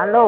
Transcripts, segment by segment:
Alô?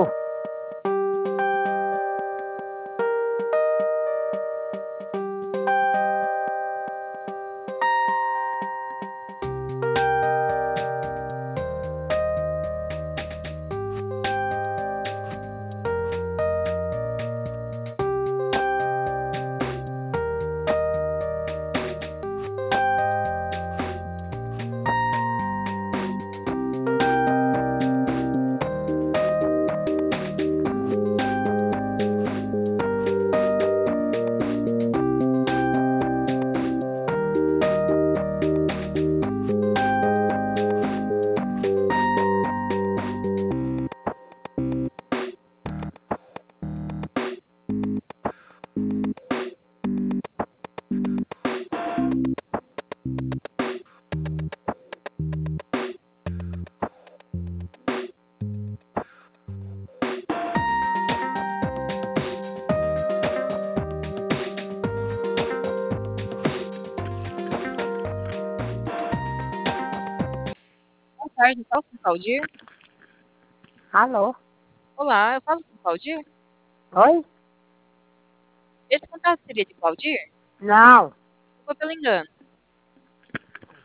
Boa tarde, eu falo com o Claudir. Alô? Olá, eu falo com o Claudir. Oi? Esse contato seria de Claudir? Não. Foi pelo engano.